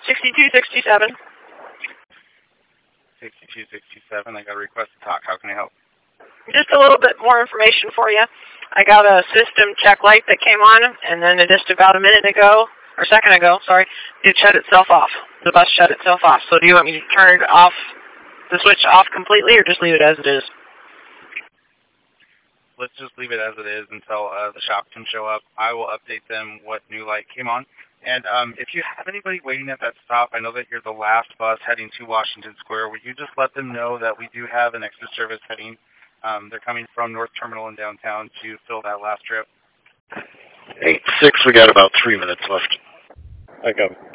6267. 6267, I got a request to talk. How can I help? Just a little bit more information for you. I got a system check light that came on, and then just about a minute ago, or second ago, sorry, it shut itself off. The bus shut itself off. So do you want me to turn it off, the switch off completely, or just leave it as it is? Let's just leave it as it is until the shop can show up. I will update them what new light came on. And if you have anybody waiting at that stop, I know that you're the last bus heading to Washington Square. Would you just let them know that we do have an extra service heading? They're coming from North Terminal in downtown to fill that last trip. 8-6, we got about 3 minutes left. I got